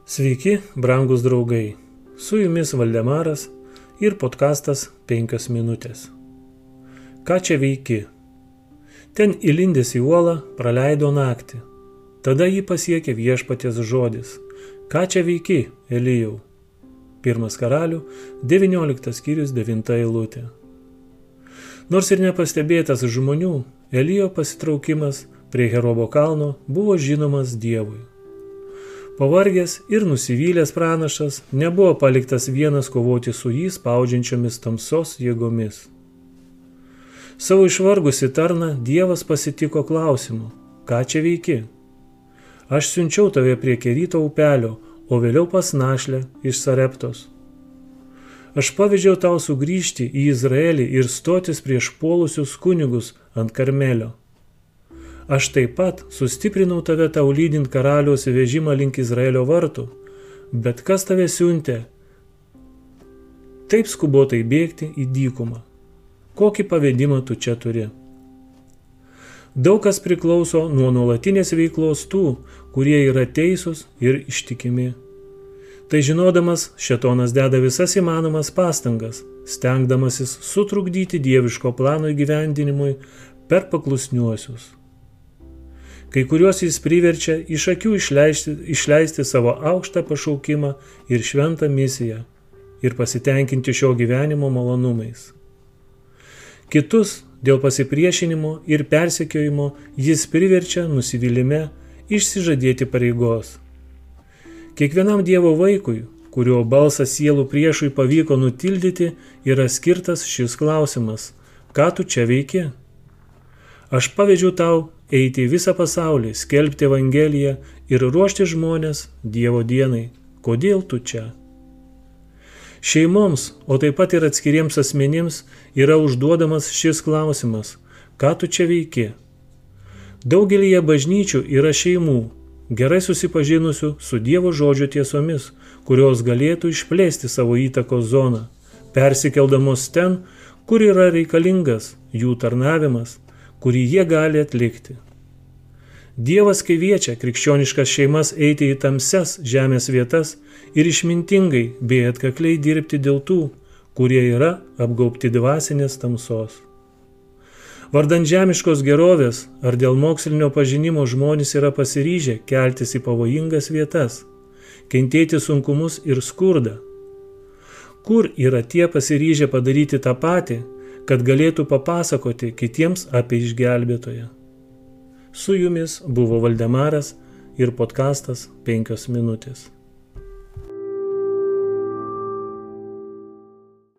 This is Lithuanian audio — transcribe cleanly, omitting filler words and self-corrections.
Sveiki, brangūs draugai. Su jumis Valdemaras ir podkastas 5 minutės. Ką čia veiki? Ten įlindęs į uolą praleido naktį. Tada jį pasiekė viešpaties žodis. Ką čia veiki, Elijau? 1 Karalių, 19 skyrius, 9 eilutė. Nors ir nepastebėtas žmonių, Elijo pasitraukimas prie Herobo kalno buvo žinomas Dievui. Pavargęs ir nusivylęs pranašas nebuvo paliktas vienas kovoti su jį spaudžiančiomis tamsos jėgomis. Savo išvargusi tarną Dievas pasitiko klausimu: ką čia veiki? Aš siunčiau tave prie Kerito upelio, o vėliau pas našlę iš Sareptos. Aš pavedžiau tau sugrįžti į Izraelį ir stotis prieš puolusius kunigus ant Karmelio. Aš taip pat sustiprinau tave tau lydint karaliaus vežimą link Izraelio vartų, bet kas tave siuntė taip skubotai bėgti į dykumą? Kokį pavedimą tu čia turi? Daug kas priklauso nuo nuolatinės veiklos tų, kurie yra teisūs ir ištikimi. Tai žinodamas, šėtonas deda visas įmanomas pastangas, stengdamasis sutrukdyti dieviško plano įgyvendinimui per paklusniuosius. Kai kuriuos jis priverčia iš akių išleisti savo aukštą pašaukimą ir šventą misiją ir pasitenkinti šio gyvenimo malonumais. Kitus dėl pasipriešinimo ir persekiojimo jis priverčia nusivylime išsižadėti pareigos. Kiekvienam Dievo vaikui, kurio balsą sielų priešui pavyko nutildyti, yra skirtas šis klausimas: ką tu čia veiki? Aš pavedžiau tau eiti į visą pasaulį, skelbti Evangeliją ir ruošti žmones Dievo dienai. Kodėl tu čia? Šeimoms, o taip pat ir atskiriems asmenims yra užduodamas šis klausimas: ką tu čia veiki? Daugelyje bažnyčių yra šeimų, gerai susipažinusių su Dievo žodžio tiesomis, kurios galėtų išplėsti savo įtakos zoną, persikeldamos ten, kur yra reikalingas jų tarnavimas, kurį jie gali atlikti. Dievas kviečia krikščioniškas šeimas eiti į tamsias žemės vietas ir išmintingai bei atkakliai dirbti dėl tų, kurie yra apgaubti dvasinės tamsos. Vardan žemiškos gerovės ar dėl mokslinio pažinimo žmonės yra pasiryžę keltis į pavojingas vietas, kentėti sunkumus ir skurdą. Kur yra tie pasiryžę padaryti tą patį, kad galėtų papasakoti kitiems apie išgelbėtoją? Su jumis buvo Valdemaras ir podkastas 5 minutės.